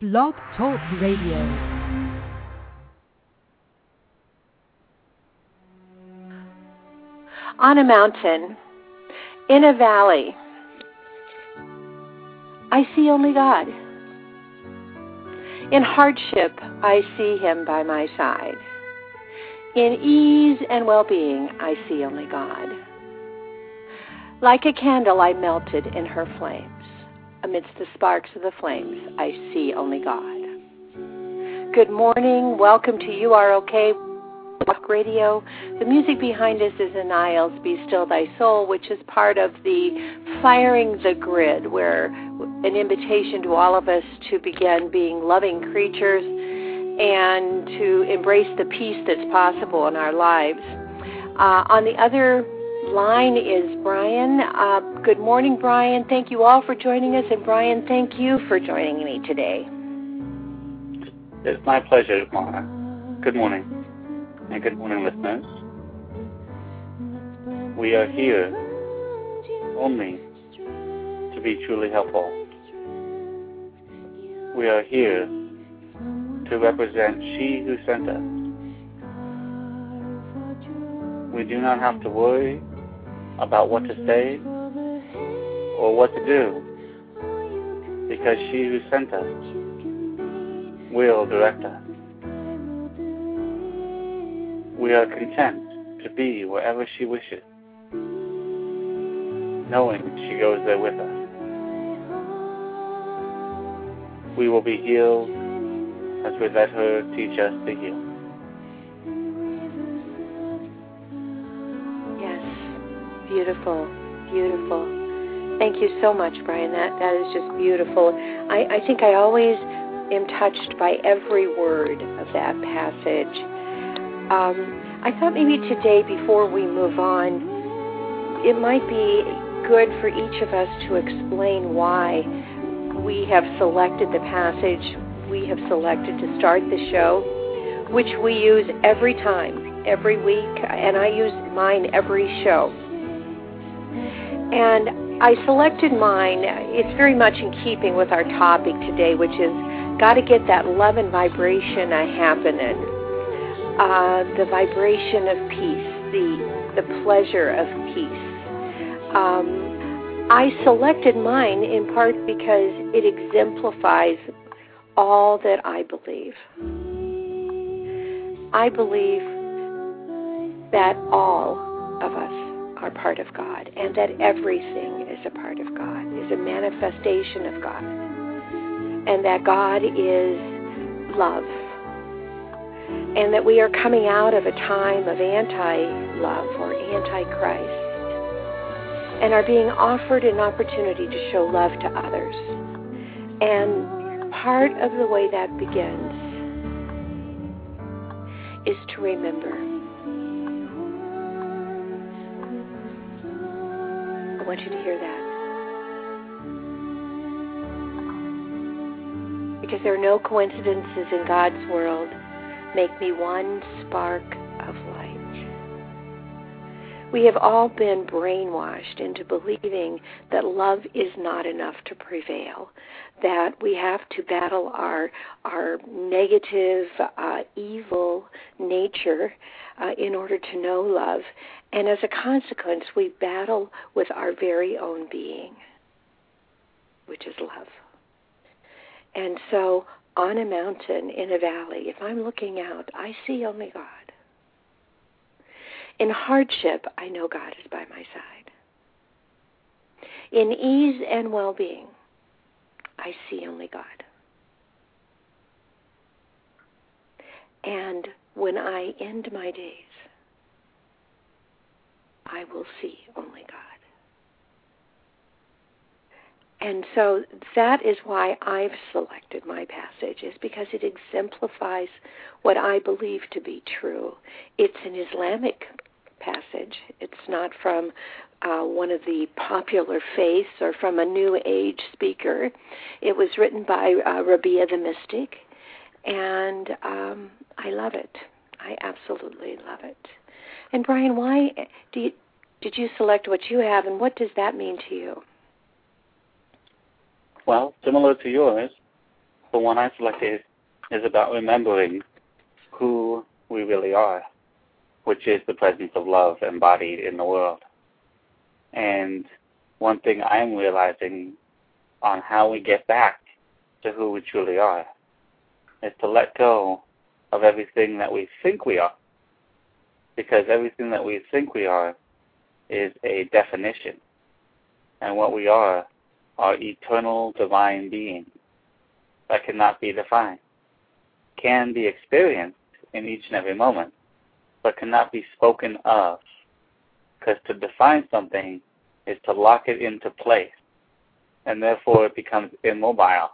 Blog Talk Radio. On a mountain, in a valley, I see only God. In hardship, I see Him by my side. In ease and well-being, I see only God. Like a candle, I melted in her flames. Amidst the sparks of the flames, I see only God. Good morning. Welcome to You Are Okay Talk Radio. The music behind us is Aniles, Be Still Thy Soul, which is part of the Firing the Grid, where an invitation to all of us to begin being loving creatures and to embrace the peace that's possible in our lives. On the other line is Brian. Good morning, Brian. Thank you all for joining us. And Brian, thank you for joining me today. It's my pleasure, Mara. Good morning. And good morning, listeners. We are here only to be truly helpful. We are here to represent She who sent us. We do not have to worry about what to say or what to do, because She who sent us will direct us. We are content to be wherever She wishes, knowing She goes there with us. We will be healed as we let her teach us to heal. Beautiful, beautiful. Thank you so much, Brian. That is just beautiful. I think I always am touched by every word of that passage. I thought maybe today, before we move on, it might be good for each of us to explain why we have selected the passage we have selected to start the show, which we use every time, every week, and I use mine every show. And I selected mine. It's very much in keeping with our topic today, which is got to get that love and vibration happening. The vibration of peace, the pleasure of peace. I selected mine in part because it exemplifies all that I believe. I believe that all of us are part of God, and that everything is a part of God, is a manifestation of God, and that God is love, and that we are coming out of a time of anti-love or anti-Christ, and are being offered an opportunity to show love to others. And part of the way that begins is to remember. I want you to hear that. Because there are no coincidences in God's world. Make me one spark of light. We have all been brainwashed into believing that love is not enough to prevail, that we have to battle our negative, evil nature in order to know love. And as a consequence, we battle with our very own being, which is love. And so, on a mountain, in a valley, if I'm looking out, I see only God. In hardship, I know God is by my side. In ease and well-being, I see only God. And when I end my days, I will see only God. And so that is why I've selected my passage, is because it exemplifies what I believe to be true. It's an Islamic passage. It's not from one of the popular faiths or from a New Age speaker. It was written by Rabia the Mystic, and I love it. I absolutely love it. And Brian, why did you select what you have, and what does that mean to you? Well, similar to yours, The one I selected is about remembering who we really are, which is the presence of love embodied in the world. And one thing I'm realizing on how we get back to who we truly are is to let go of everything that we think we are, because everything that we think we are is a definition, and what we are eternal divine beings that cannot be defined, can be experienced in each and every moment, but cannot be spoken of, because to define something is to lock it into place, and therefore it becomes immobile.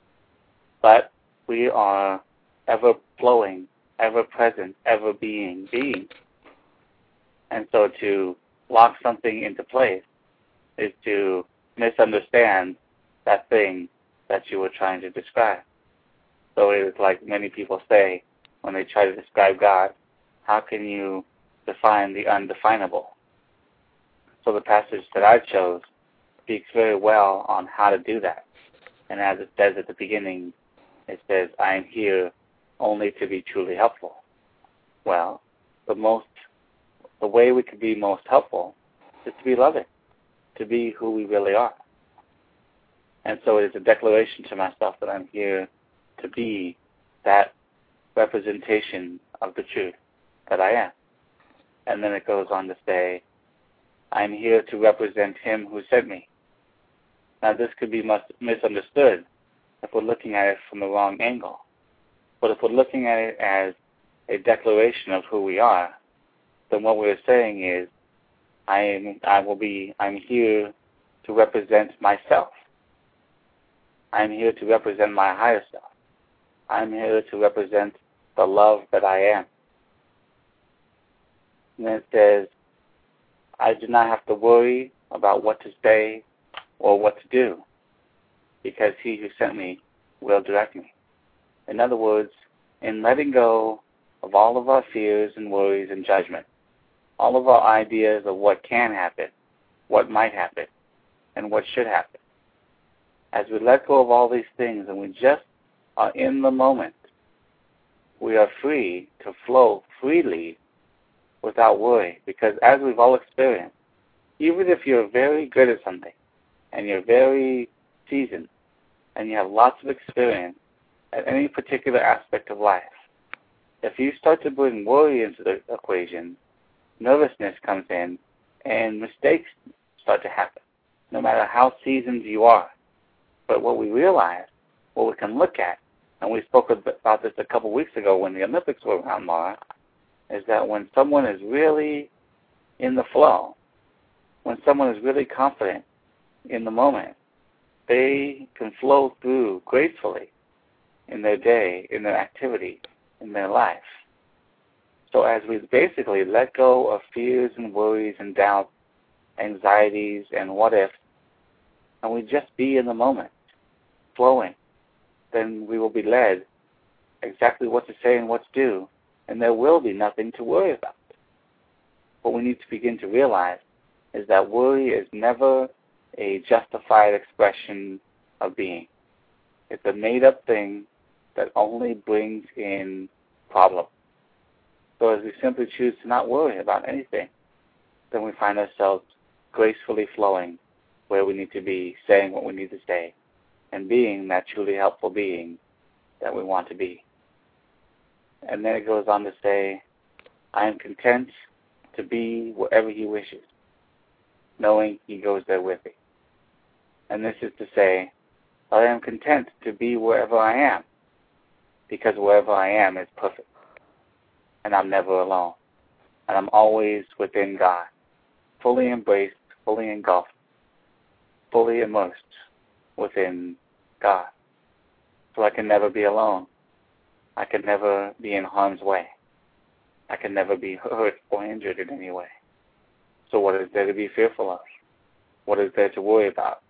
But we are ever flowing, ever present, ever being beings. And so to lock something into place is to misunderstand that thing that you were trying to describe. So it is like many people say when they try to describe God, how can you define the undefinable? So the passage that I chose speaks very well on how to do that. And as it says at the beginning, it says, I am here only to be truly helpful. Well, the way we can be most helpful is to be loving, to be who we really are. And so it is a declaration to myself that I'm here to be that representation of the truth that I am. And then it goes on to say, I'm here to represent him who sent me. Now this could be misunderstood if we're looking at it from the wrong angle. But if we're looking at it as a declaration of who we are, then what we're saying is, I'm here to represent myself. I'm here to represent my higher self. I'm here to represent the love that I am. And then it says, I do not have to worry about what to say or what to do, because he who sent me will direct me. In other words, in letting go of all of our fears and worries and judgment, all of our ideas of what can happen, what might happen, and what should happen, as we let go of all these things and we just are in the moment, we are free to flow freely without worry. Because as we've all experienced, even if you're very good at something and you're very seasoned and you have lots of experience at any particular aspect of life, if you start to bring worry into the equation, nervousness comes in and mistakes start to happen, no matter how seasoned you are. But what we realize, what we can look at, and we spoke about this a couple weeks ago when the Olympics were around, Mara, is that when someone is really in the flow, when someone is really confident in the moment, they can flow through gracefully in their day, in their activity, in their life. So as we basically let go of fears and worries and doubts, anxieties and what ifs, and we just be in the moment, flowing, then we will be led exactly what to say and what to do, and there will be nothing to worry about. What we need to begin to realize is that worry is never a justified expression of being. It's a made-up thing that only brings in problems. So as we simply choose to not worry about anything, then we find ourselves gracefully flowing where we need to be, saying what we need to say, and being that truly helpful being that we want to be. And then it goes on to say, I am content to be wherever he wishes, knowing he goes there with me. And this is to say, I am content to be wherever I am, because wherever I am is perfect. And I'm never alone. And I'm always within God, fully embraced, fully engulfed, fully immersed within God. So I can never be alone. I can never be in harm's way. I can never be hurt or injured in any way. So what is there to be fearful of? What is there to worry about?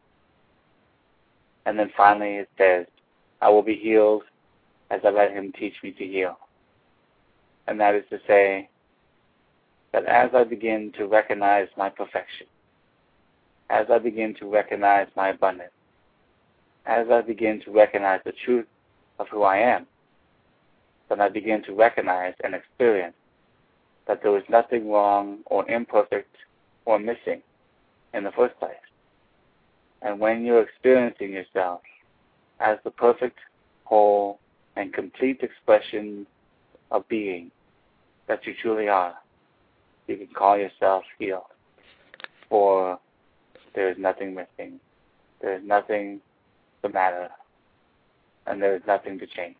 And then finally it says, I will be healed as I let him teach me to heal. And that is to say that as I begin to recognize my perfection, as I begin to recognize my abundance, as I begin to recognize the truth of who I am, then I begin to recognize and experience that there was nothing wrong or imperfect or missing in the first place. And when you're experiencing yourself as the perfect, whole, and complete expression of being that you truly are, you can call yourself healed. For there is nothing missing, there is nothing the matter, and there is nothing to change.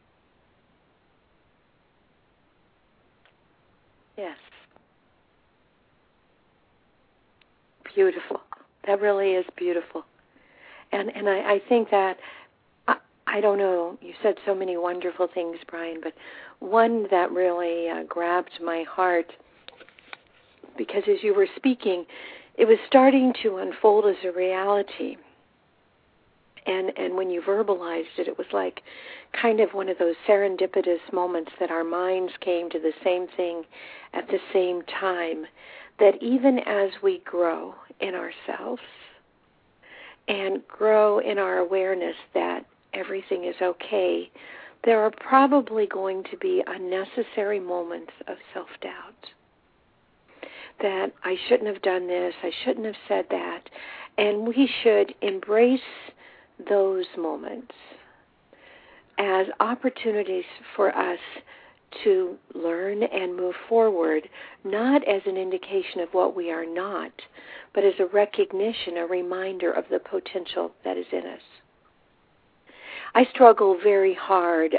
Yes. Beautiful. That really is beautiful. And I think that, I don't know, you said so many wonderful things, Brian, but one that really grabbed my heart, because as you were speaking, it was starting to unfold as a reality. And when you verbalized it, it was like kind of one of those serendipitous moments that our minds came to the same thing at the same time, that even as we grow in ourselves and grow in our awareness that everything is okay, there are probably going to be unnecessary moments of self-doubt. That I shouldn't have done this, I shouldn't have said that, and we should embrace those moments as opportunities for us to learn and move forward, not as an indication of what we are not, but as a recognition, a reminder of the potential that is in us. I struggle very hard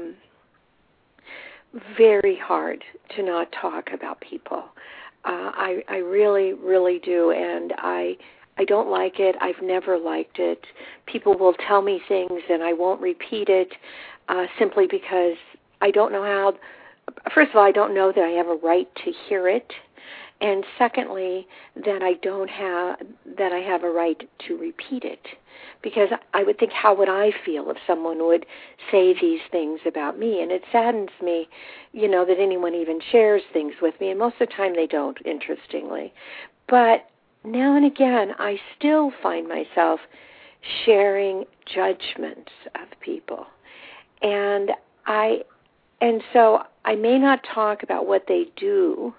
to not talk about people. I really, really do, and I don't like it. I've never liked it. People will tell me things and I won't repeat it simply because I don't know how. First of all, I don't know that I have a right to hear it, and secondly, that I have a right to repeat it, because I would think, how would I feel if someone would say these things about me? And it saddens me, that anyone even shares things with me, and most of the time they don't, interestingly. But now and again, I still find myself sharing judgments of people. And so I may not talk about what they do,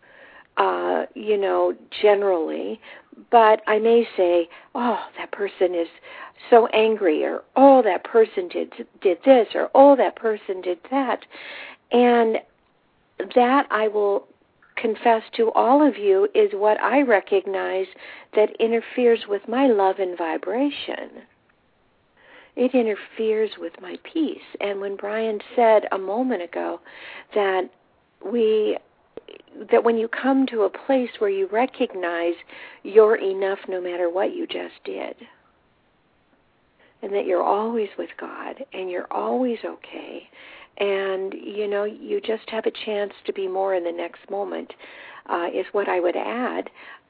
generally, but I may say, oh, that person is so angry, or oh, that person did this, or oh, that person did that. And that, I will confess to all of you, is what I recognize that interferes with my love and vibration. It interferes with my peace. And when Brian said a moment ago that when you come to a place where you recognize you're enough no matter what you just did, and that you're always with God, and you're always okay, and, you just have a chance to be more in the next moment, is what I would add,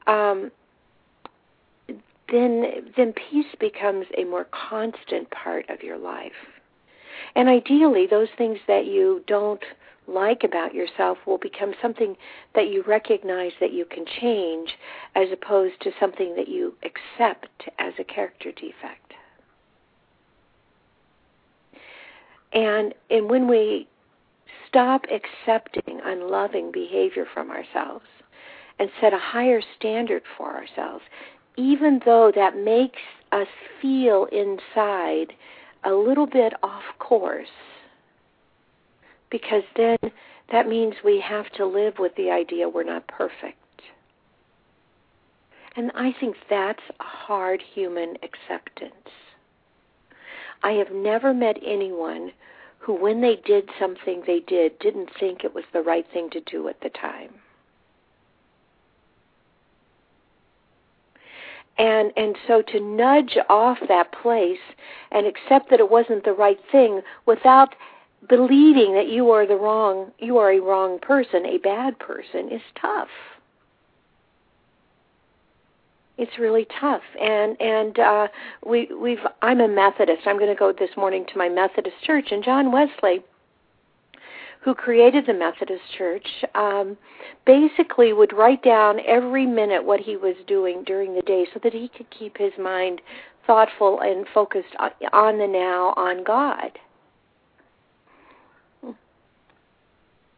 then peace becomes a more constant part of your life. And ideally, those things that you don't like about yourself will become something that you recognize that you can change, as opposed to something that you accept as a character defect. And when we stop accepting unloving behavior from ourselves and set a higher standard for ourselves, even though that makes us feel inside a little bit off course, because then that means we have to live with the idea we're not perfect. And I think that's a hard human acceptance. I have never met anyone who, when they did something they didn't think it was the right thing to do at the time. And so to nudge off that place and accept that it wasn't the right thing without believing that you are a wrong person, a bad person, is tough. It's really tough, and I'm a Methodist. I'm going to go this morning to my Methodist church, and John Wesley, who created the Methodist Church, basically would write down every minute what he was doing during the day so that he could keep his mind thoughtful and focused on the now, on God.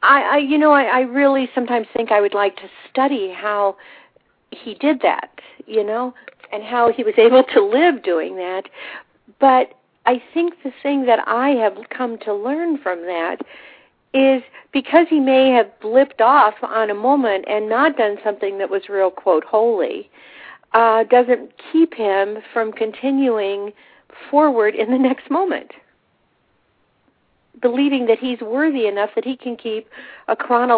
I really sometimes think I would like to study how he did that, and how he was able to live doing that. But I think the thing that I have come to learn from that is because he may have blipped off on a moment and not done something that was real, quote, holy, doesn't keep him from continuing forward in the next moment, believing that he's worthy enough that he can keep a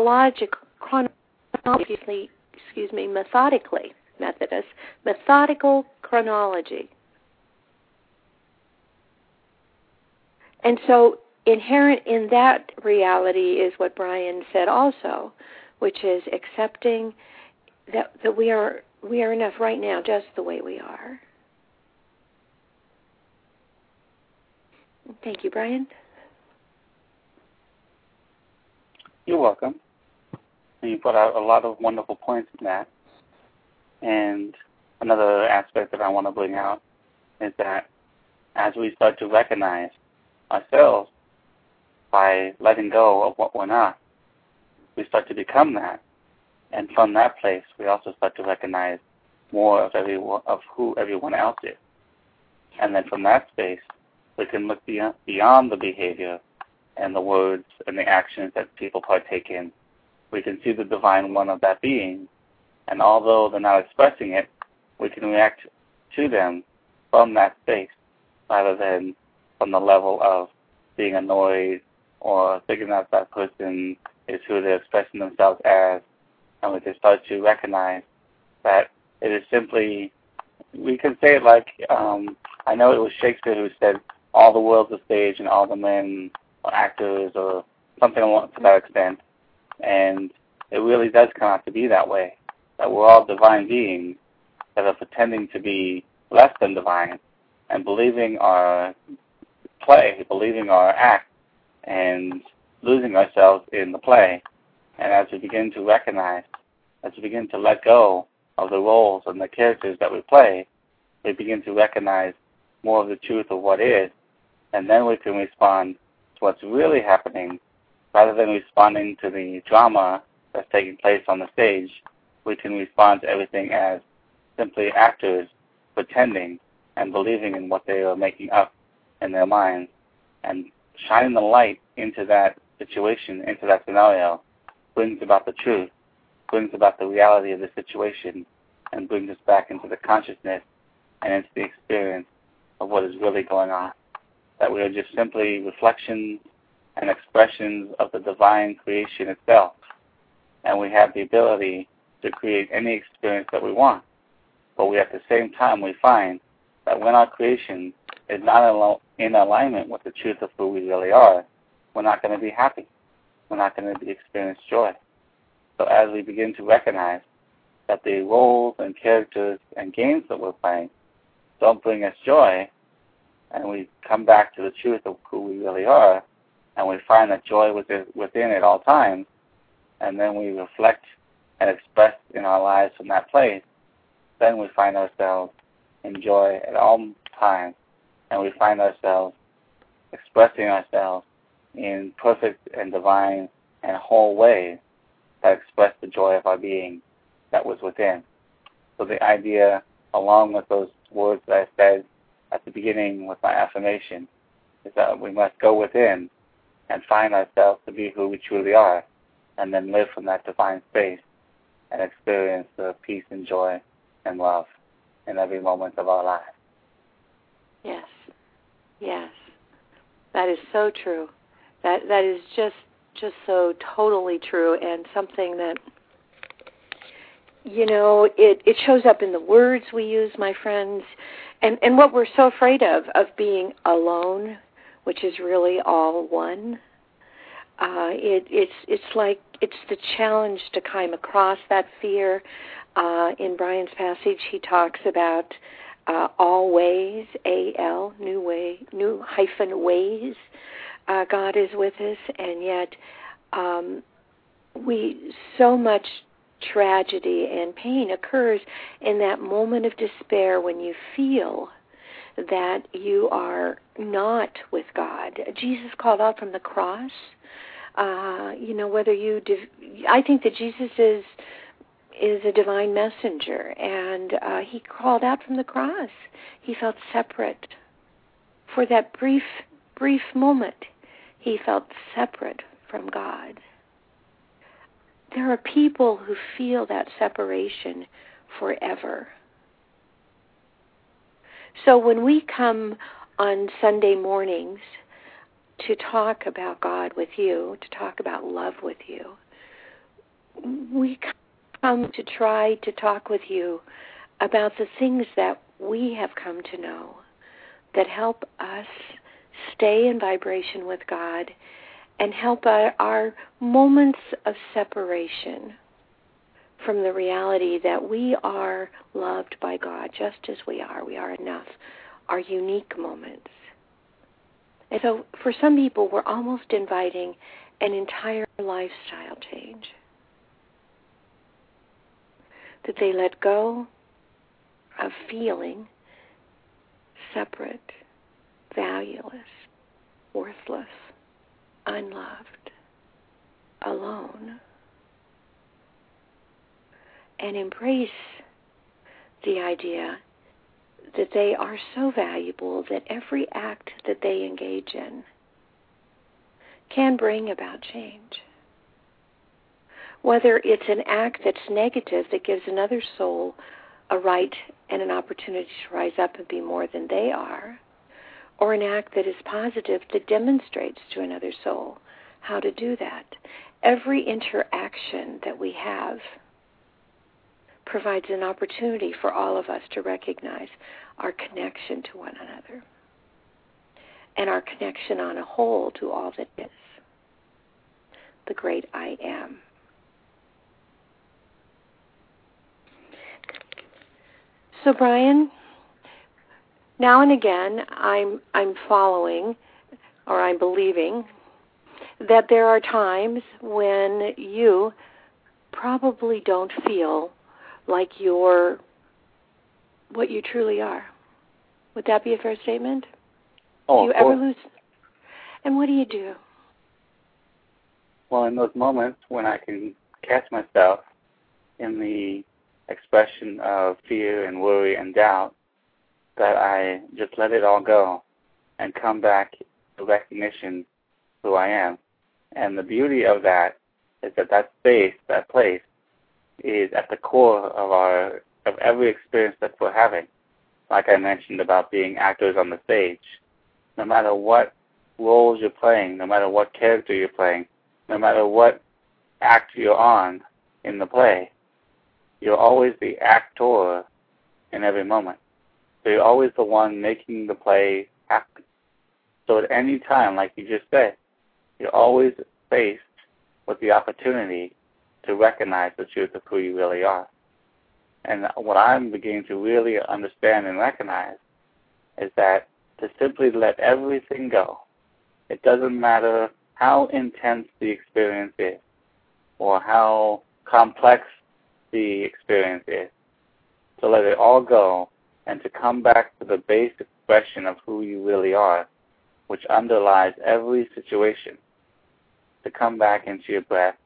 methodical chronology. And so inherent in that reality is what Brian said also, which is accepting that we are enough right now just the way we are. Thank you, Brian. You're welcome. And you brought out a lot of wonderful points in that. And another aspect that I want to bring out is that as we start to recognize ourselves by letting go of what we're not, we start to become that. And from that place, we also start to recognize more of who everyone else is. And then from that space, we can look beyond the behavior and the words and the actions that people partake in. We can see the divine one of that being. And although they're not expressing it, we can react to them from that space rather than from the level of being annoyed or thinking that that person is who they're expressing themselves as. And we can start to recognize that it is simply, we can say it like, I know it was Shakespeare who said, all the world's a stage and all the men are actors, or something to that extent. And it really does come out to be that way, that we're all divine beings that are pretending to be less than divine and believing our play, believing our act, and losing ourselves in the play. And as we begin to recognize, as we begin to let go of the roles and the characters that we play, we begin to recognize more of the truth of what is, and then we can respond to what's really happening rather than responding to the drama that's taking place on the stage. We can respond to everything as simply actors pretending and believing in what they are making up in their minds, and shining the light into that situation, into that scenario, brings about the truth, brings about the reality of the situation, and brings us back into the consciousness and into the experience of what is really going on. That we are just simply reflections and expressions of the divine creation itself. And we have the ability to create any experience that we want. But we, at the same time, we find that when our creation is not in alignment with the truth of who we really are, we're not going to be happy. We're not going to experience joy. So as we begin to recognize that the roles and characters and games that we're playing don't bring us joy, and we come back to the truth of who we really are, and we find that joy within at all times, and then we reflect and express in our lives from that place, then we find ourselves in joy at all times, and we find ourselves expressing ourselves in perfect and divine and whole ways that express the joy of our being that was within. So the idea, along with those words that I said at the beginning with my affirmation, is that we must go within and find ourselves to be who we truly are, and then live from that divine space and experience the peace and joy and love in every moment of our lives. Yes, yes, that is so true. That is just so totally true, and something that, it shows up in the words we use, my friends, and what we're so afraid of being alone, which is really all one. It's like it's the challenge to climb across that fear. In Brian's passage, he talks about all ways, A-L, new hyphen ways. God is with us, and yet so much tragedy and pain occurs in that moment of despair when you feel that you are not with God. Jesus called out from the cross Whether I think that Jesus is a divine messenger, and he crawled out from the cross. He felt separate. For that brief moment, he felt separate from God. There are people who feel that separation forever. So when we come on Sunday mornings to talk about God with you, to talk about love with you, we come to try to talk with you about the things that we have come to know that help us stay in vibration with God and help our moments of separation from the reality that we are loved by God just as we are enough, our unique moments. And so for some people, we're almost inviting an entire lifestyle change. That they let go of feeling separate, valueless, worthless, unloved, alone, and embrace the idea that they are so valuable that every act that they engage in can bring about change. Whether it's an act that's negative that gives another soul a right and an opportunity to rise up and be more than they are, or an act that is positive that demonstrates to another soul how to do that. Every interaction that we have provides an opportunity for all of us to recognize our connection to one another and our connection on a whole to all that is, the great I am. So, Brian, now and again, I'm following, or I'm believing, that there are times when you probably don't feel like you're what you truly are. Would that be a fair statement? Oh, do you ever lose? And what do you do? Well, in those moments when I can catch myself in the expression of fear and worry and doubt, that I just let it all go and come back to recognition who I am. And the beauty of that is that space, that place, is at the core of every experience that we're having. Like I mentioned about being actors on the stage, no matter what roles you're playing, no matter what character you're playing, no matter what act you're on in the play, you're always the actor in every moment. So you're always the one making the play happen. So at any time, like you just said, you're always faced with the opportunity to recognize the truth of who you really are. And what I'm beginning to really understand and recognize is that to simply let everything go, it doesn't matter how intense the experience is or how complex the experience is, to let it all go and to come back to the base expression of who you really are, which underlies every situation, to come back into your breath,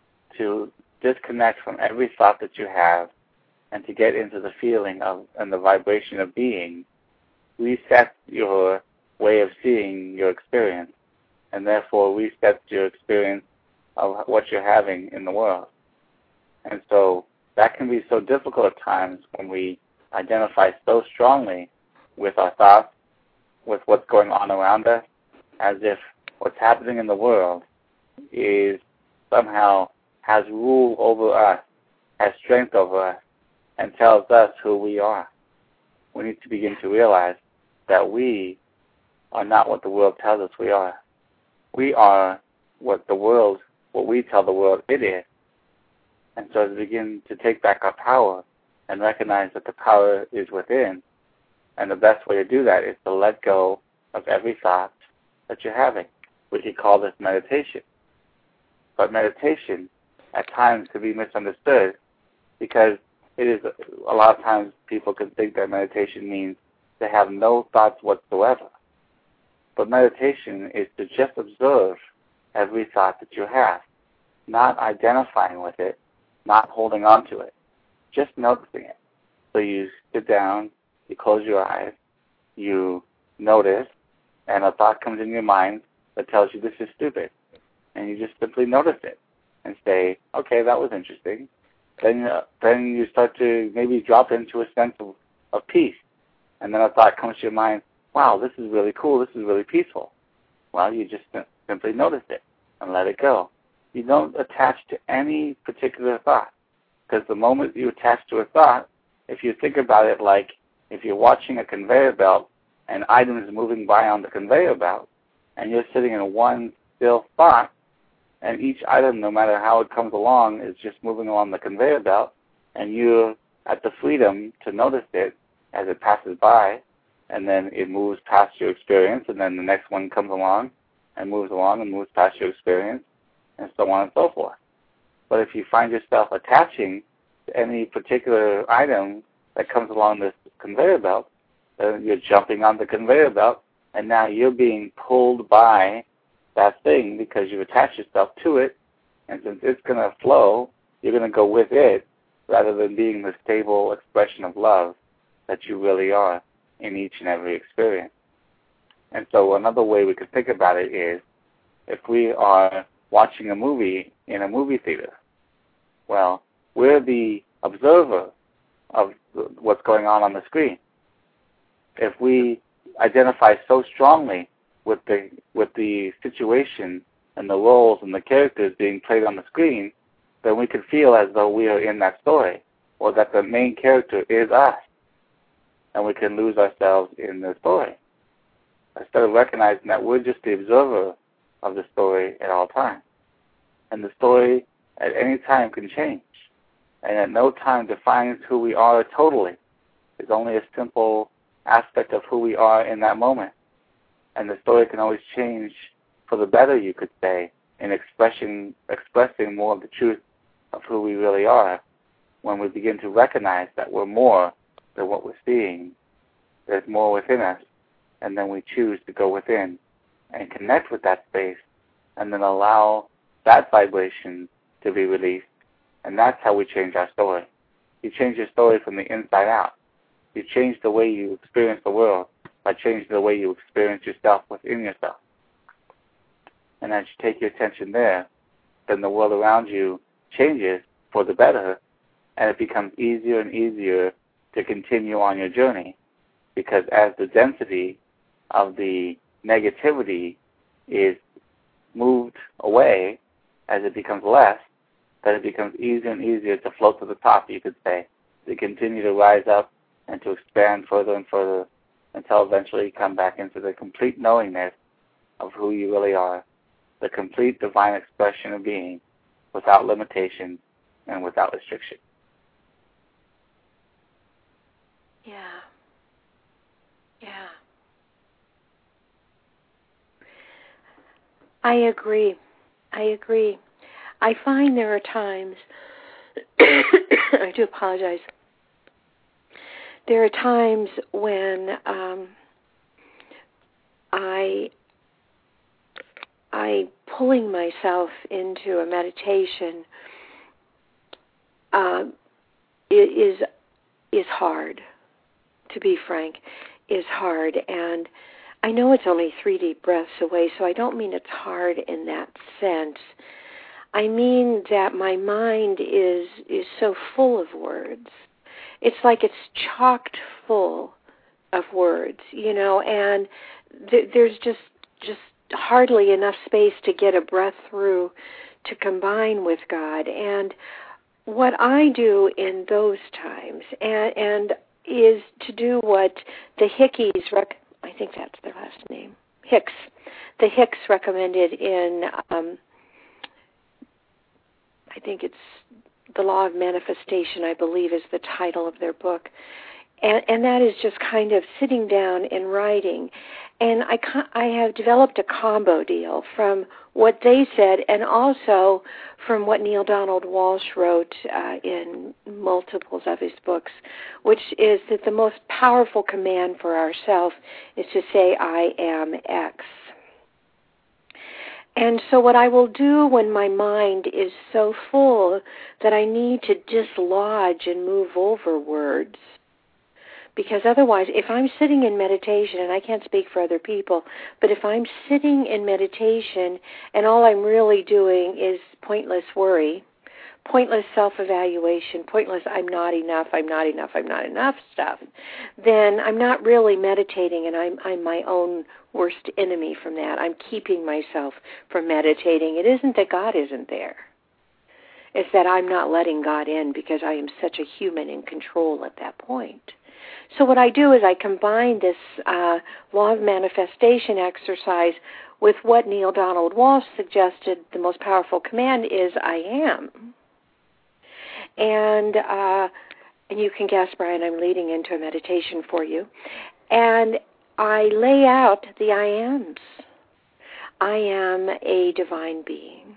to disconnect from every thought that you have, and to get into the feeling of and the vibration of being, resets your way of seeing your experience, and therefore resets your experience of what you're having in the world. And so that can be so difficult at times when we identify so strongly with our thoughts, with what's going on around us, as if what's happening in the world is somehow has rule over us, has strength over us, and tells us who we are. We need to begin to realize that we are not what the world tells us we are. We are what we tell the world it is. And so to begin to take back our power and recognize that the power is within, and the best way to do that is to let go of every thought that you're having. We could call this meditation. But meditation at times can be misunderstood because it is a lot of times people can think that meditation means to have no thoughts whatsoever. But meditation is to just observe every thought that you have, not identifying with it, not holding on to it, just noticing it. So you sit down, you close your eyes, you notice, and a thought comes in your mind that tells you this is stupid. And you just simply notice it and say, okay, that was interesting. Then you start to maybe drop into a sense of peace. And then a thought comes to your mind, wow, this is really cool, this is really peaceful. Well, you just simply notice it and let it go. You don't attach to any particular thought, because the moment you attach to a thought, if you think about it like if you're watching a conveyor belt and items moving by on the conveyor belt, and you're sitting in one still thought, and each item, no matter how it comes along, is just moving along the conveyor belt, and you're at the freedom to notice it as it passes by, and then it moves past your experience, and then the next one comes along and moves past your experience, and so on and so forth. But if you find yourself attaching to any particular item that comes along this conveyor belt, then you're jumping on the conveyor belt, and now you're being pulled by that thing because you've attached yourself to it, and since it's going to flow, you're going to go with it rather than being the stable expression of love that you really are in each and every experience. And so another way we could think about it is if we are watching a movie in a movie theater, well, we're the observer of what's going on the screen. If we identify so strongly with the situation and the roles and the characters being played on the screen, then we could feel as though we are in that story, or that the main character is us, and we can lose ourselves in the story, instead of recognizing that we're just the observer of the story at all times. And the story at any time can change, and at no time defines who we are totally. It's only a simple aspect of who we are in that moment. And the story can always change for the better, you could say, in expressing more of the truth of who we really are when we begin to recognize that we're more than what we're seeing. There's more within us, and then we choose to go within and connect with that space and then allow that vibration to be released, and that's how we change our story. You change your story from the inside out. You change the way you experience the world by changing the way you experience yourself within yourself. And as you take your attention there, then the world around you changes for the better, and it becomes easier and easier to continue on your journey, because as the density of the negativity is moved away, as it becomes less, then it becomes easier and easier to float to the top, you could say, to continue to rise up and to expand further and further until eventually you come back into the complete knowingness of who you really are, the complete divine expression of being, without limitation and without restriction. Yeah. I agree. I find there are times, I do apologize, there are times when I pulling myself into a meditation is hard, to be frank, is hard. And I know it's only 3 deep breaths away, so I don't mean it's hard in that sense. I mean that my mind is so full of words. It's like it's chocked full of words, and there's just hardly enough space to get a breath through to combine with God. And what I do in those times and is to do what the Hickeys, I think that's their last name, Hicks. The Hicks recommended in, I think it's The Law of Manifestation, I believe is the title of their book. And that is just kind of sitting down and writing. And I have developed a combo deal from what they said and also from what Neale Donald Walsch wrote in multiples of his books, which is that the most powerful command for ourselves is to say, I am X. And so what I will do when my mind is so full that I need to dislodge and move over words, because otherwise, if I'm sitting in meditation, and I can't speak for other people, but if I'm sitting in meditation and all I'm really doing is pointless worry, pointless self-evaluation, pointless I'm not enough stuff, then I'm not really meditating, and I'm my own worst enemy from that. I'm keeping myself from meditating. It isn't that God isn't there. It's that I'm not letting God in because I am such a human in control at that point. So what I do is I combine this law of manifestation exercise with what Neale Donald Walsch suggested the most powerful command is, I am. And you can guess, Brian, I'm leading into a meditation for you. And I lay out the I ams. I am a divine being.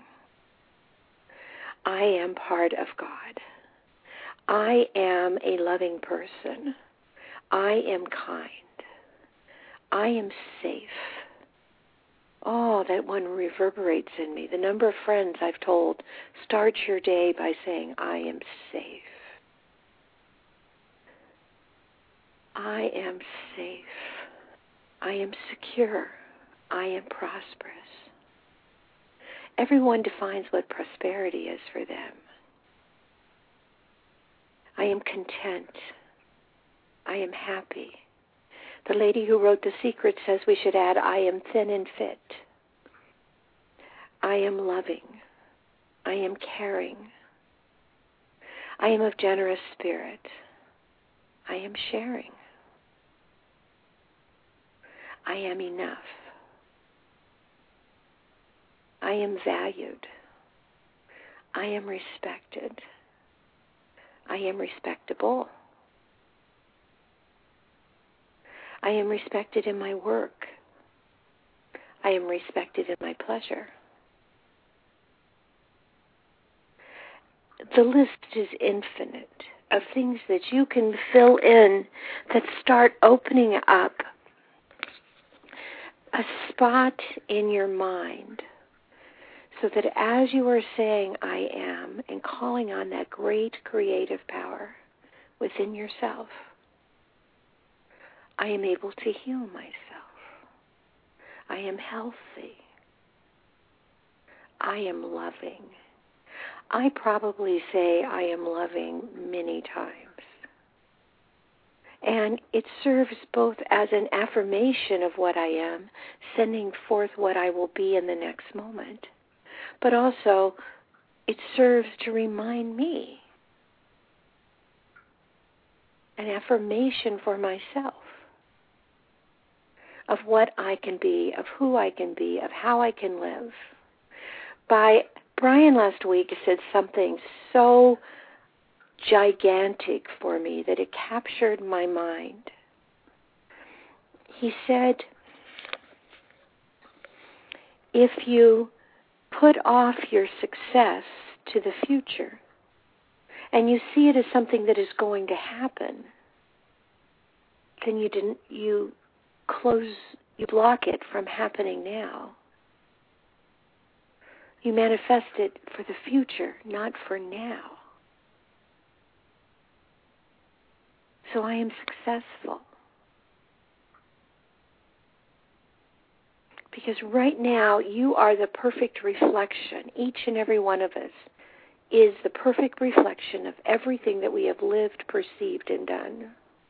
I am part of God. I am a loving person. I am kind. I am safe. Oh, that one reverberates in me. The number of friends I've told, start your day by saying, I am safe. I am safe. I am secure. I am prosperous. Everyone defines what prosperity is for them. I am content. I am happy. The lady who wrote The Secret says we should add, I am thin and fit. I am loving. I am caring. I am of generous spirit. I am sharing. I am enough. I am valued. I am respected. I am respectable. I am respected in my work. I am respected in my pleasure. The list is infinite of things that you can fill in that start opening up a spot in your mind so that as you are saying I am and calling on that great creative power within yourself, I am able to heal myself. I am healthy. I am loving. I probably say I am loving many times. And it serves both as an affirmation of what I am, sending forth what I will be in the next moment, but also it serves to remind me, an affirmation for myself of what I can be, of who I can be, of how I can live. Brian last week said something so gigantic for me that it captured my mind. He said, if you put off your success to the future and you see it as something that is going to happen, then you block it from happening now. You manifest it for the future, not for now. So I am successful. Because right now you are the perfect reflection. Each and every one of us is the perfect reflection of everything that we have lived, perceived, and done.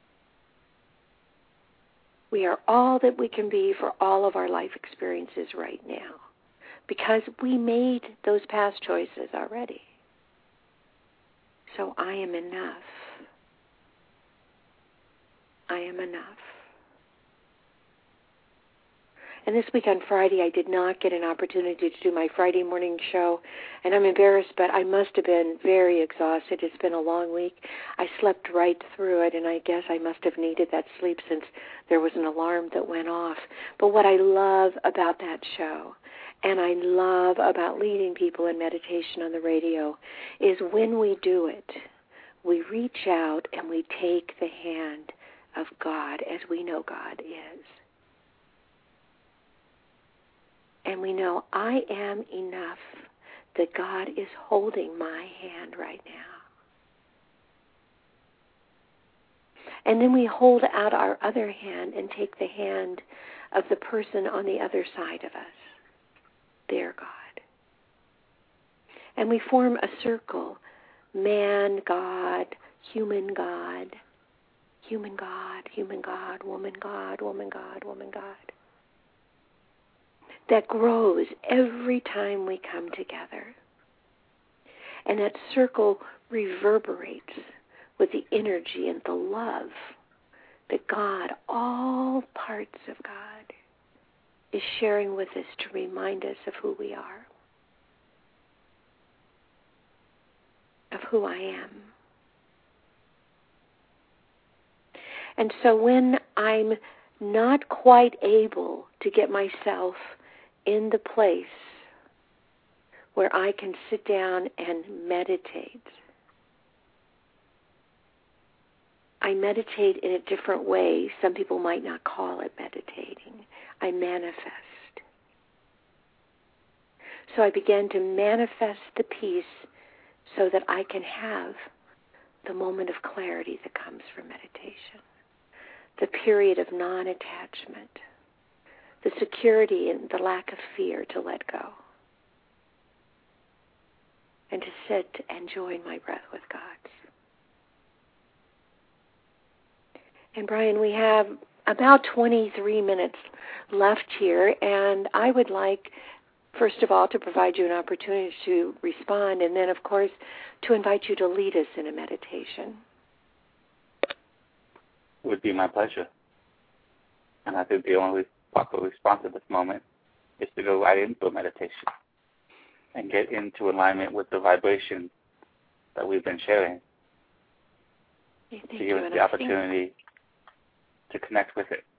We are all that we can be for all of our life experiences right now, because we made those past choices already. So I am enough. I am enough. And this week on Friday, I did not get an opportunity to do my Friday morning show, and I'm embarrassed, but I must have been very exhausted. It's been a long week. I slept right through it, and I guess I must have needed that sleep since there was an alarm that went off. But what I love about that show, and I love about leading people in meditation on the radio, is when we do it, we reach out and we take the hand of God as we know God is. And we know I am enough, that God is holding my hand right now. And then we hold out our other hand and take the hand of the person on the other side of us, their God. And we form a circle, man, God, human God, human God, human God, woman God, woman God, woman God. That grows every time we come together. And that circle reverberates with the energy and the love that God, all parts of God, is sharing with us to remind us of who we are, of who I am. And so when I'm not quite able to get myself in the place where I can sit down and meditate, I meditate in a different way. Some people might not call it meditating. I manifest. So I begin to manifest the peace so that I can have the moment of clarity that comes from meditation, the period of non-attachment, the security and the lack of fear to let go, and to sit and join my breath with God's. And Brian, we have about 23 minutes left here, and I would like, first of all, to provide you an opportunity to respond, and then, of course, to invite you to lead us in a meditation. It would be my pleasure. And I think the only proper response at this moment is to go right into a meditation and get into alignment with the vibration that we've been sharing, to give us the opportunity to connect with it.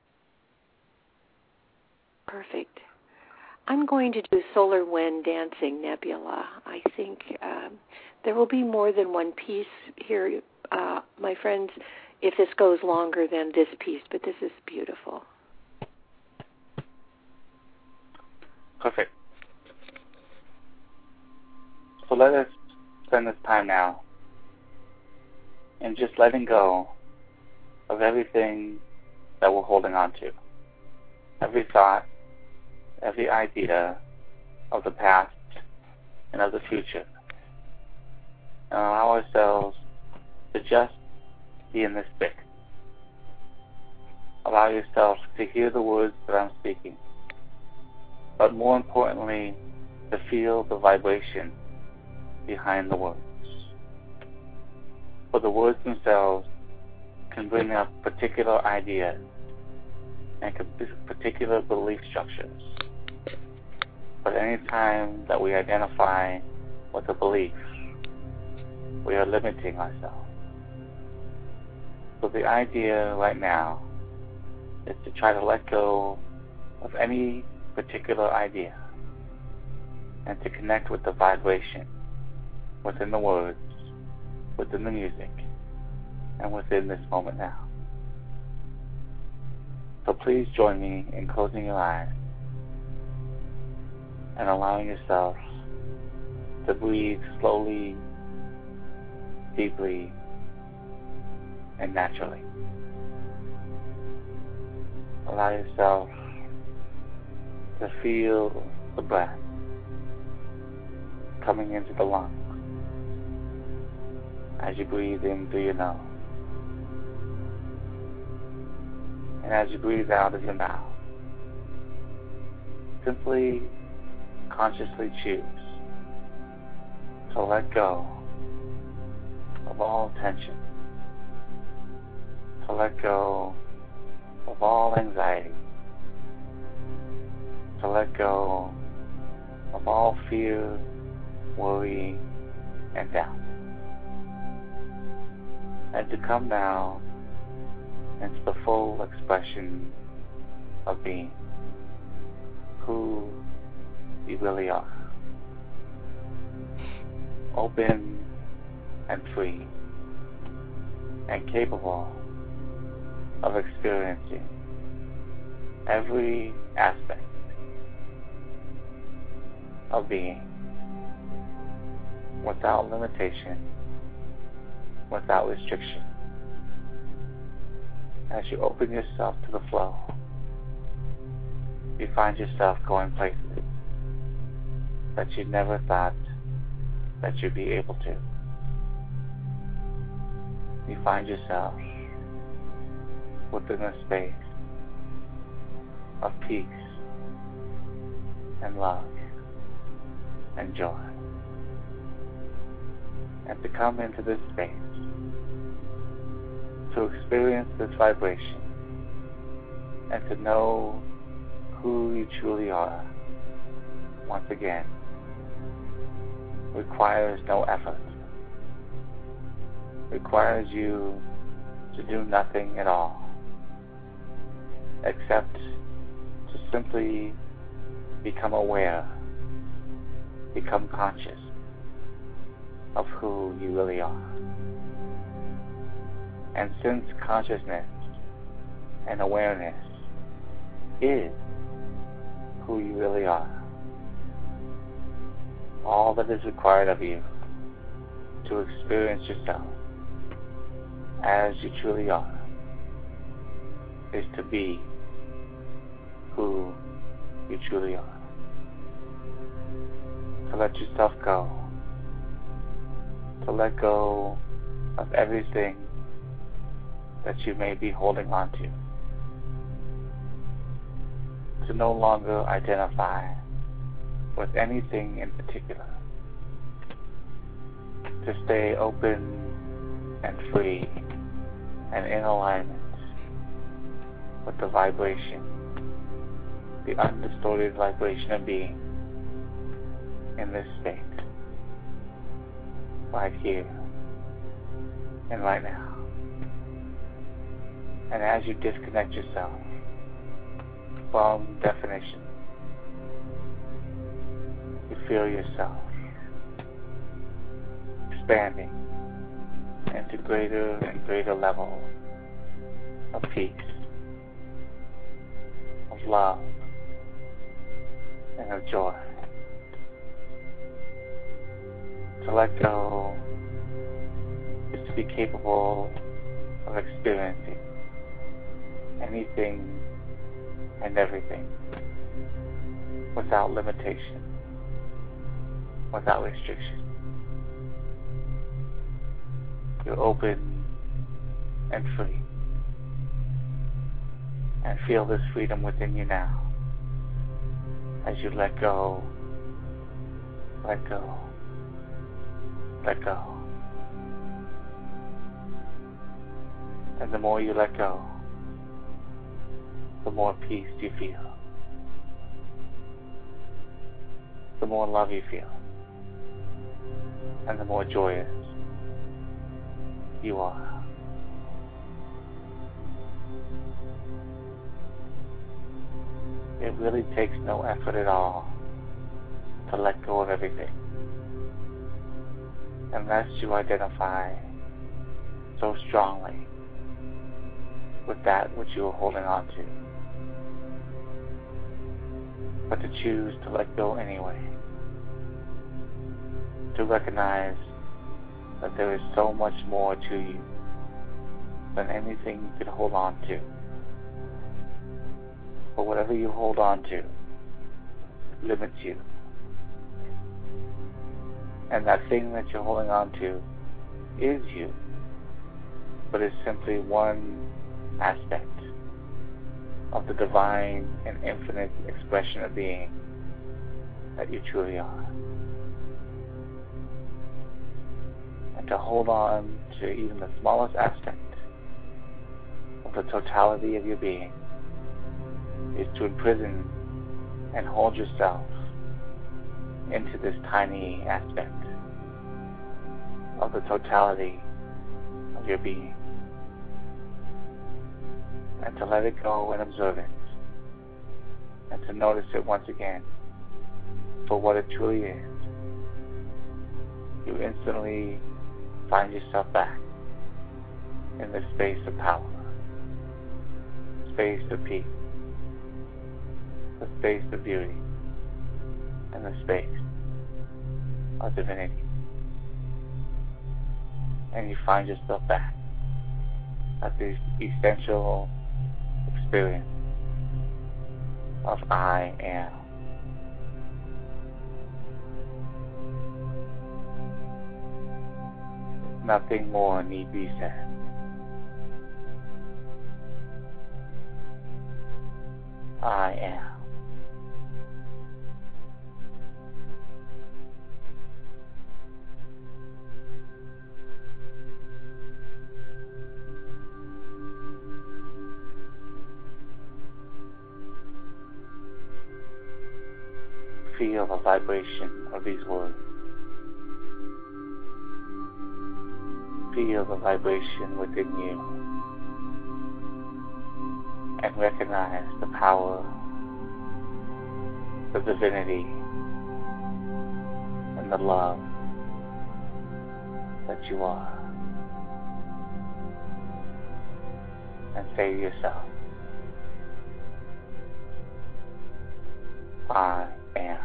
Perfect. I'm going to do Solar Wind Dancing Nebula. I think there will be more than one piece here, my friends, if this goes longer than this piece, but this is beautiful. Perfect. So let us spend this time now in just letting go of everything that we're holding on to. Every thought, every idea of the past and of the future. And allow ourselves to just be in this space. Allow yourself to hear the words that I'm speaking, but more importantly, to feel the vibration behind the words. For the words themselves can bring up particular ideas and particular belief structures. But any time that we identify with a belief, we are limiting ourselves. So the idea right now is to try to let go of any particular idea and to connect with the vibration within the words, within the music, and within this moment now. So please join me in closing your eyes and allowing yourself to breathe slowly, deeply, and naturally. Allow yourself to feel the breath coming into the lungs as you breathe in through your nose. And as you breathe out of your mouth, simply consciously choose to let go of all tension, to let go of all anxiety, to let go of all fear, worry, and doubt, and to come now into the full expression of being who you really are, open and free and capable of experiencing every aspect of being, without limitation, without restriction. As you open yourself to the flow, you find yourself going places that you never thought that you'd be able to. You find yourself within a space of peace and love and joy. And to come into this space, to experience this vibration, and to know who you truly are, once again, requires no effort. Requires you to do nothing at all, except to simply become aware, become conscious of who you really are. And since consciousness and awareness is who you really are, all that is required of you to experience yourself as you truly are is to be who you truly are. To let yourself go. To let go of everything that you may be holding on to. To no longer identify with anything in particular. To stay open and free and in alignment with the vibration, the undistorted vibration of being in this state, right here and right now. And as you disconnect yourself from definition, you feel yourself expanding into greater and greater levels of peace, of love, and of joy. To let go is to be capable of experiencing anything and everything without limitation, without restriction. You're open and free, and feel this freedom within you now as you let go, let go, let go. And the more you let go, the more peace you feel, the more love you feel, and the more joyous you are. It really takes no effort at all to let go of everything, unless you identify so strongly with that which you are holding on to. But to choose to let go anyway, to recognize that there is so much more to you than anything you could hold on to. But whatever you hold on to limits you. And that thing that you're holding on to is you, but is simply one aspect of the divine and infinite expression of being that you truly are. And to hold on to even the smallest aspect of the totality of your being is to imprison and hold yourself into this tiny aspect of the totality of your being. And to let it go and observe it, and to notice it once again for what it truly is, you instantly find yourself back in the space of power, space of peace, the space of beauty, and the space of divinity. And you find yourself back at the essential experience of I am. Nothing more need be said. I am. Feel the vibration of these words. Feel the vibration within you and recognize the power, the divinity, and the love that you are. And say to yourself, I am.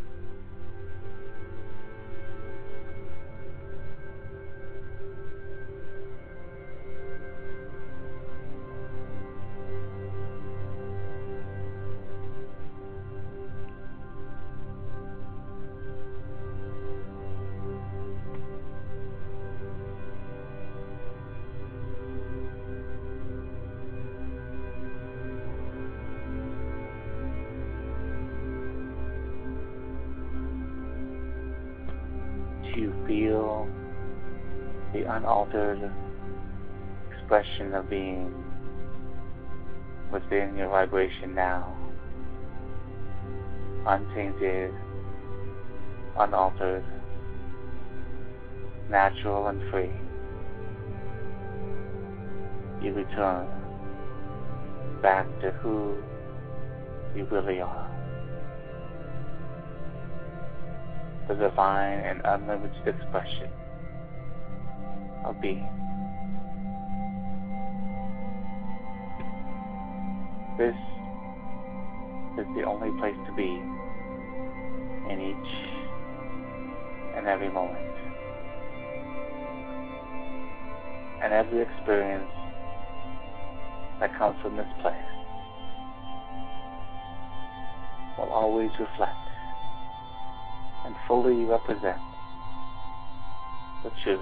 You feel the unaltered expression of being within your vibration now, untainted, unaltered, natural and free. You return back to who you really are. The divine and unlimited expression of being. This is the only place to be in each and every moment. And every experience that comes from this place will always reflect and fully represent the truth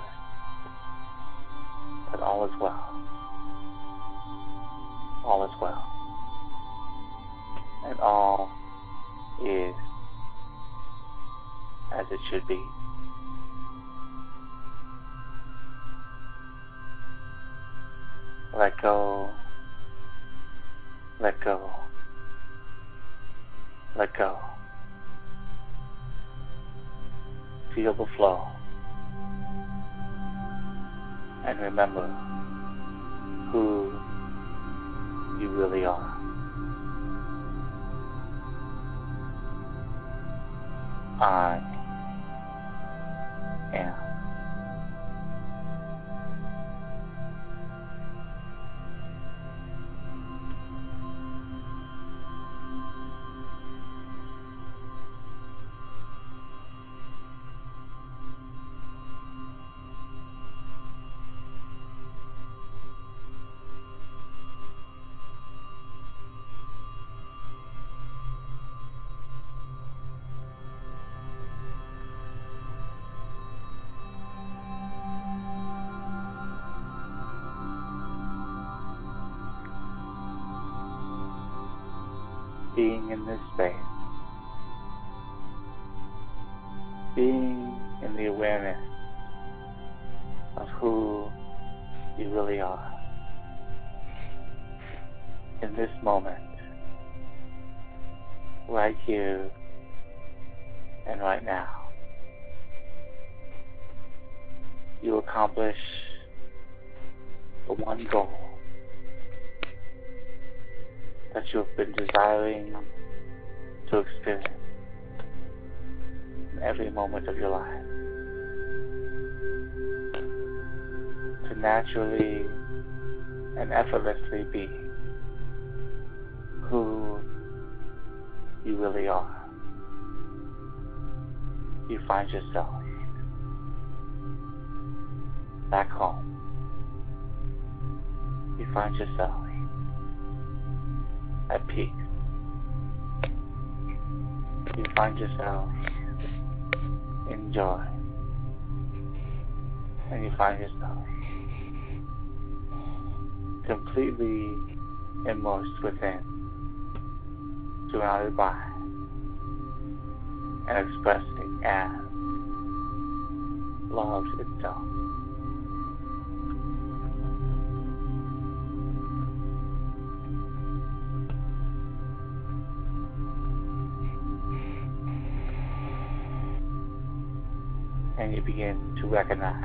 that all is well. All is well. And all is as it should be. Let go. Let go. Let go. Feel the flow. And remember who you really are. I am. Being in this space, being in the awareness of who you really are. In this moment, right here and right now, you accomplish the one goal that you have been desiring to experience in every moment of your life. To naturally and effortlessly be who you really are. you find yourself back home. You find yourself at peace. You find yourself in joy. And you find yourself completely immersed within, surrounded by, and expressing as love itself. And you begin to recognize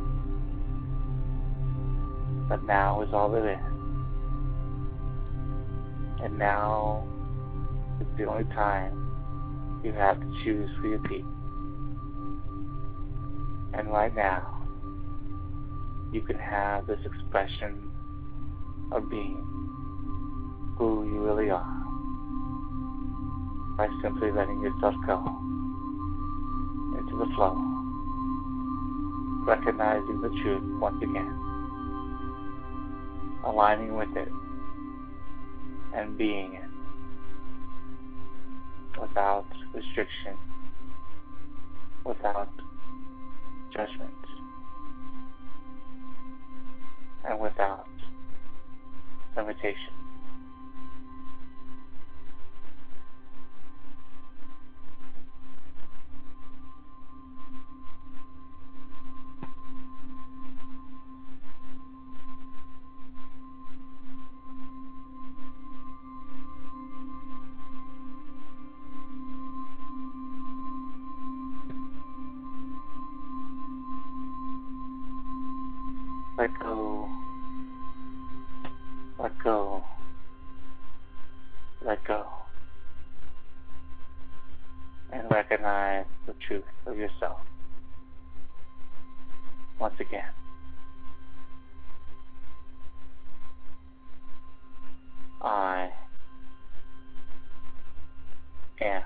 that now is all it is. And now is the only time you have to choose for your peace. And right now, you can have this expression of being who you really are by simply letting yourself go into the flow, recognizing the truth once again, aligning with it, and being it without restriction, without judgment, and without limitation. Let go, let go, let go, and recognize the truth of yourself once again. I am.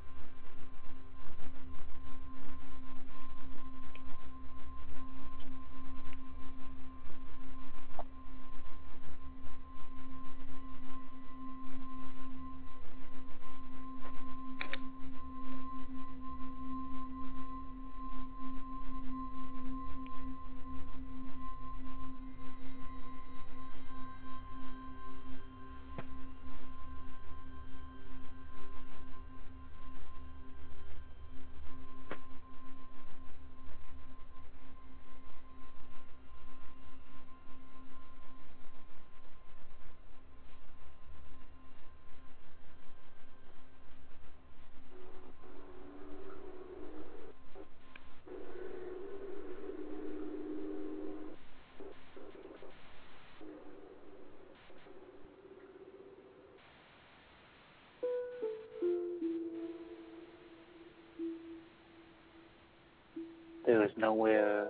There is nowhere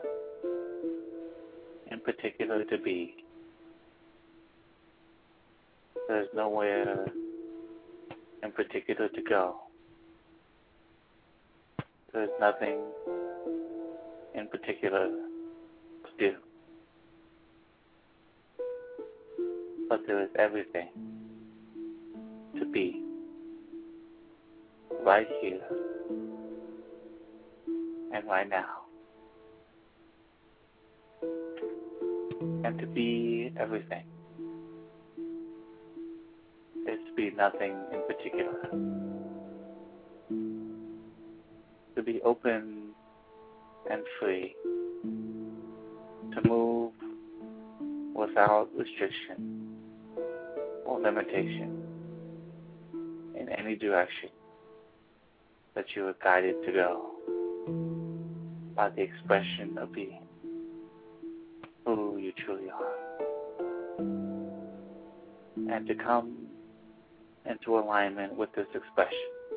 in particular to be. There is nowhere in particular to go. There is nothing in particular to do. But there is everything to be right here and right now. And to be everything is to be nothing in particular. To be open and free. To move without restriction or limitation in any direction that you are guided to go by the expression of being who you truly are. And to come into alignment with this expression.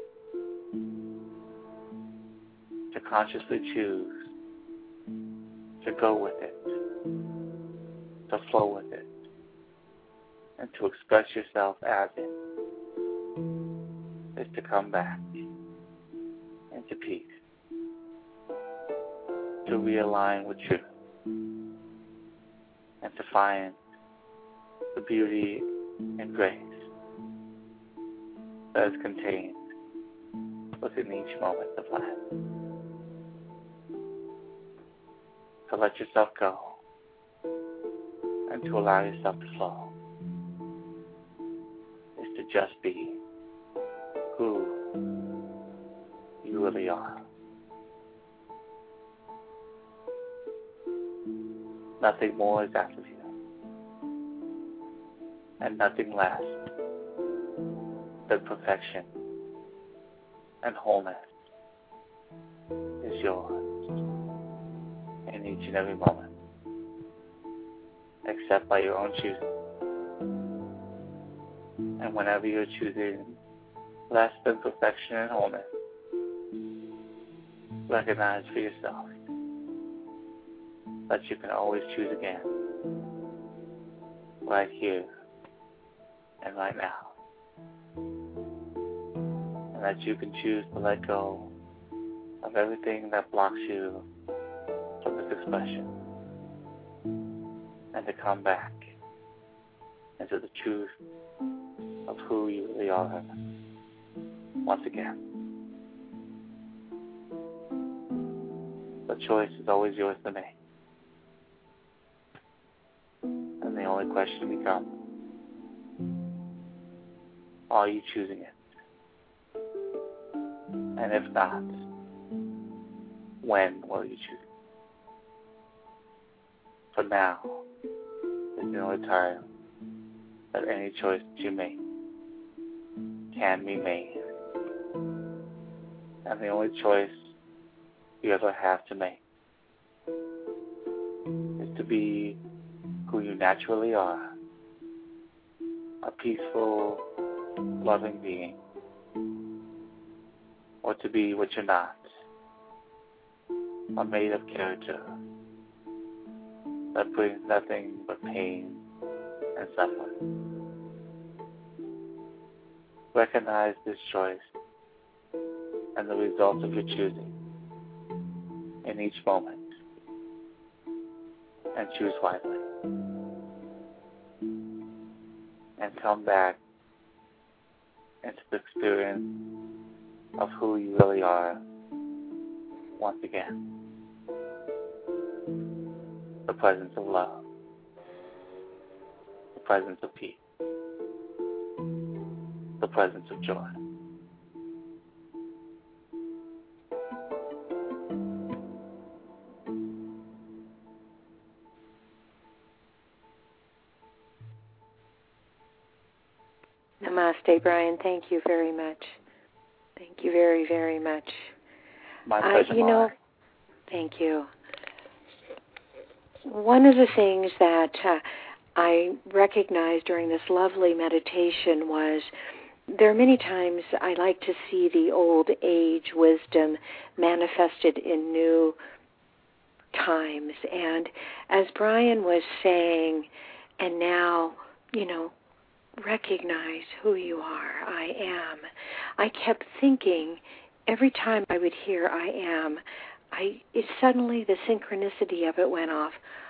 To consciously choose to go with it, to flow with it, and to express yourself as it is to come back into peace to realign with truth and to find the beauty and grace that is contained within each moment of life. To let yourself go and to allow yourself to flow is to just be who you really are. Nothing more is asked of you, and nothing less than perfection and wholeness is yours in each and every moment, except by your own choosing. And whenever you're choosing less than perfection and wholeness, recognize for yourself that you can always choose again, right here and right now. And that you can choose to let go of everything that blocks you from this expression and to come back into the truth of who you really are once again. The choice is always yours to make. And the only question becomes, are you choosing it? And if not, when will you choose it? For now is the only time that any choice that you make can be made. And the only choice you ever have to make is to be who you naturally are, a peaceful, loving being, or to be what you're not, a made of character that brings nothing but pain and suffering. Recognize this choice and the results of your choosing in each moment, and choose wisely. And come back into the experience of who you really are once again. The presence of love, the presence of peace, the presence of joy. Namaste, Brian. Thank you very much. Thank you very, very much. My pleasure, thank you. One of the things that I recognized during this lovely meditation was there are many times I like to see the old age wisdom manifested in new times. And as Brian was saying, and now, recognize who you are. I am. I kept thinking every time I would hear I am, suddenly the synchronicity of it went off.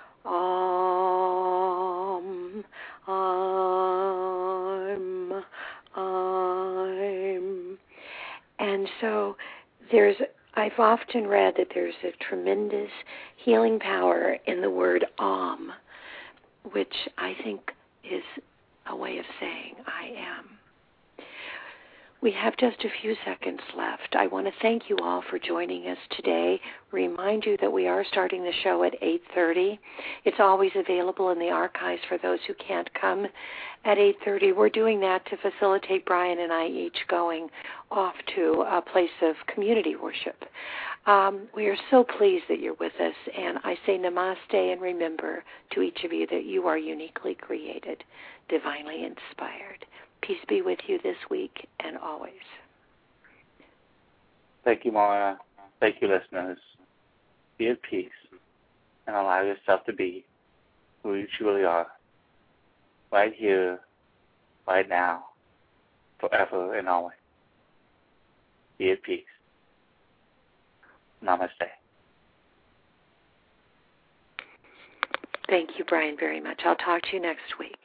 I'm. And so I've often read that there's a tremendous healing power in the word which I think is a way of saying I am. We have just a few seconds left. I want to thank you all for joining us today. Remind you that we are starting the show at 8:30. It's always available in the archives for those who can't come at 8:30. We're doing that to facilitate Brian and I each going off to a place of community worship. We are so pleased that you're with us, and I say namaste and remember to each of you that you are uniquely created, divinely inspired. Peace be with you this week and always. Thank you, Mara. Thank you, listeners. Be at peace and allow yourself to be who you truly are, right here, right now, forever and always. Be at peace. Namaste. Thank you, Brian, very much. I'll talk to you next week.